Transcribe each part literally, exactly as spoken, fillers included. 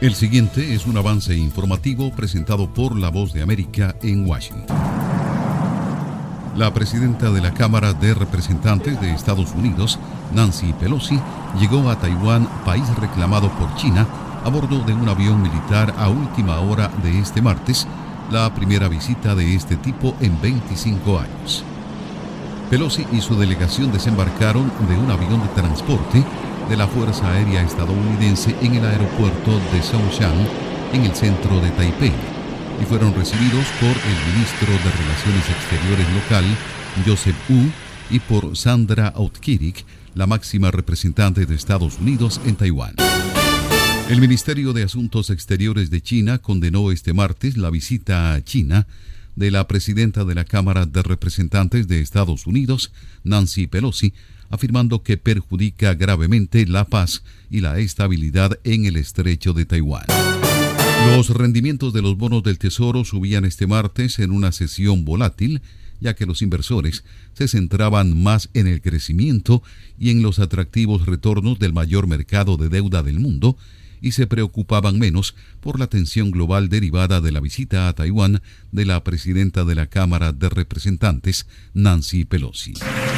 El siguiente es un avance informativo presentado por La Voz de América en Washington. La presidenta de la Cámara de Representantes de Estados Unidos, Nancy Pelosi, llegó a Taiwán, país reclamado por China, a bordo de un avión militar a última hora de este martes, la primera visita de este tipo en veinticinco años. Pelosi y su delegación desembarcaron de un avión de transporte de la Fuerza Aérea estadounidense en el aeropuerto de Zhongshan, en el centro de Taipei, y fueron recibidos por el ministro de Relaciones Exteriores local, Joseph Wu, y por Sandra Outkirik, la máxima representante de Estados Unidos en Taiwán. El Ministerio de Asuntos Exteriores de China condenó este martes la visita a China de la presidenta de la Cámara de Representantes de Estados Unidos, Nancy Pelosi, afirmando que perjudica gravemente la paz y la estabilidad en el estrecho de Taiwán. Los rendimientos de los bonos del Tesoro subían este martes en una sesión volátil, ya que los inversores se centraban más en el crecimiento y en los atractivos retornos del mayor mercado de deuda del mundo, y se preocupaban menos por la tensión global derivada de la visita a Taiwán de la presidenta de la Cámara de Representantes, Nancy Pelosi.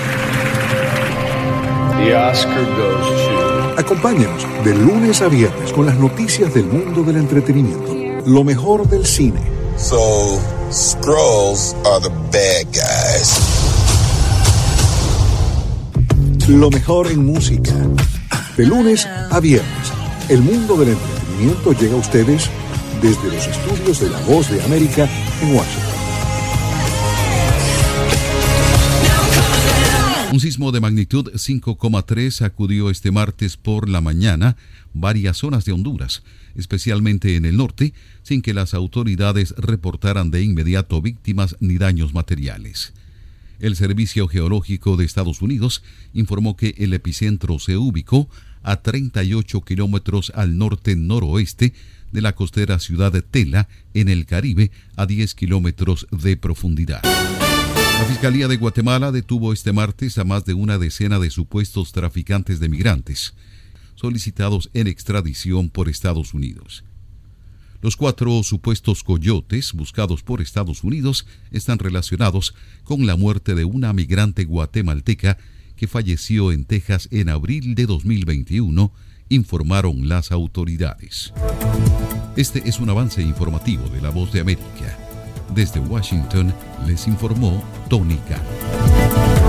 The Oscar goes to... Acompáñenos de lunes a viernes con las noticias del mundo del entretenimiento. Lo mejor del cine. So, Skrulls are the bad guys. Lo mejor en música. De lunes a viernes, el mundo del entretenimiento llega a ustedes desde los estudios de La Voz de América en Washington. Un sismo de magnitud cinco coma tres sacudió este martes por la mañana varias zonas de Honduras, especialmente en el norte, sin que las autoridades reportaran de inmediato víctimas ni daños materiales. El Servicio Geológico de Estados Unidos informó que el epicentro se ubicó a treinta y ocho kilómetros al norte-noroeste de la costera ciudad de Tela, en el Caribe, a diez kilómetros de profundidad. La Fiscalía de Guatemala detuvo este martes a más de una decena de supuestos traficantes de migrantes, solicitados en extradición por Estados Unidos. Los cuatro supuestos coyotes buscados por Estados Unidos están relacionados con la muerte de una migrante guatemalteca que falleció en Texas en abril de dos mil veintiuno, informaron las autoridades. Este es un avance informativo de La Voz de América. Desde Washington les informó Tony Cano.